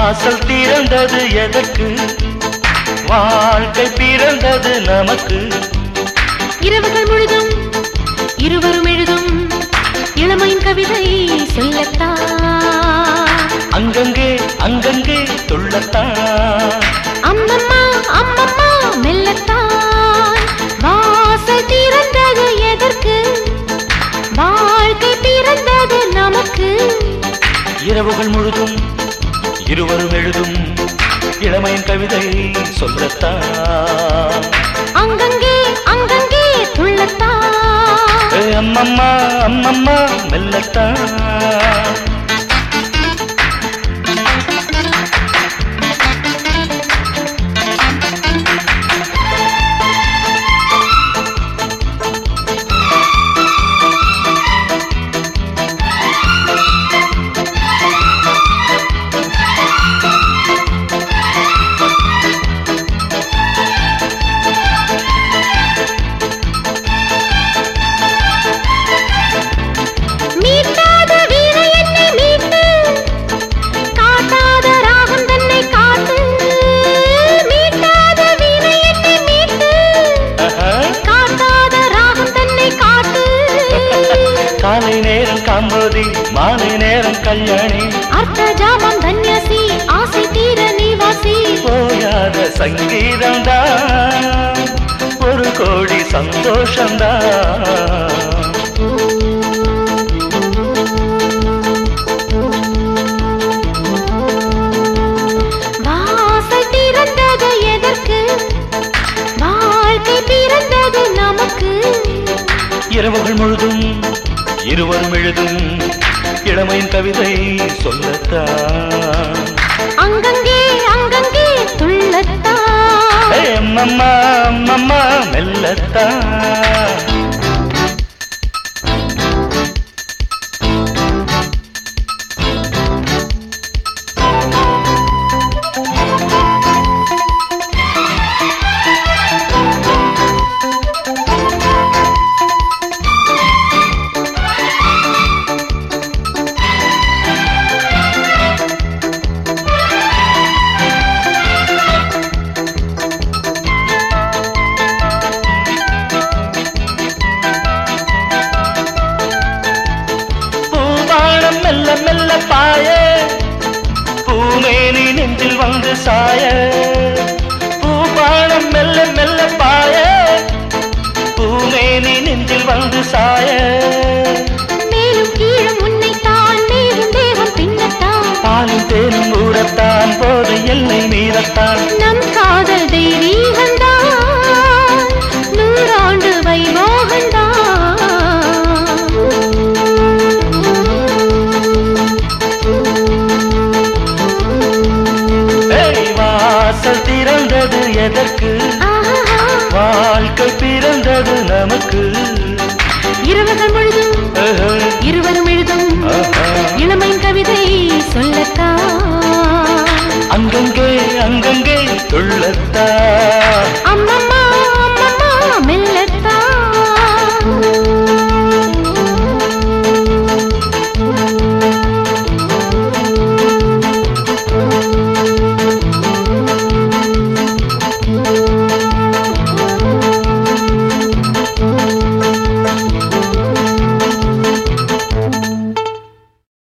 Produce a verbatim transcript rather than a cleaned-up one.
வாசல் திறந்தது எதற்கு, வாழ்க்கை பிறந்தது நமக்கு. இரவுகள் முழுதும் இருவரும் எழுதும் இளமையின் கவிதை சொல்லத்தான், அங்கங்கே அங்கங்கே துள்ளத்தான், அம்மம்மா அம்மம்மா மெல்லத்தான். வாசல் திறந்தது எதற்கு, வாழ்க்கை பிறந்தது நமக்கு. இரவுகள் முழுதும் இருவரும் எழுதும் இளமையின் கவிதை சொல்லத்தான், அங்கங்கே அங்கங்கே துள்ளத்தான், அம்மம்மா அம்மம்மா மெல்லத்தான். காலை நேரம் காம்போதி, மாலை நேரம் கல்யாணி, அர்த்த ஜாமம் தன்யாசி, ஆசை தீர நீவாசி. போயாத சங்கீதம்தான், ஒரு கோடி சந்தோஷம்தான். வாசல் திறந்தது எதற்கு, வாழ்க்கை பிறந்தது நமக்கு. இரவுகள் முழுதும் இருவரும் எழுதும் இளமையின் கவிதை சொல்லத்தான், அங்கங்கே அங்கங்கே துள்ளத்தான், அம்மம்மா அம்மம்மா மெல்லத்தான். மெல்ல மெல்ல பாய, பூமேனி நெஞ்சில் வந்து சாய, பூபானம் மெல்ல மெல்ல பாய, பூமேனி நெஞ்சில் வந்து சாய. மேலும் கீழும் உன்னைத்தான், மேலும் தேவம் பின்னத்தான், பாலும் தேனும் ஊறத்தான், போது எல்லை மீறத்தான். நம் காதல் தெய்வீகந்தான், நூறாண்டு வைபோகந்தான். வாசல் திறந்தது எதற்கு, வாழ்க்கை பிறந்தது நமக்கு. இரவுகள் முழுதும் இருவரும் எழுதும் இளமையின் கவிதை சொல்லத்தான், அங்கங்கே அங்கங்கே துள்ளத்தான்.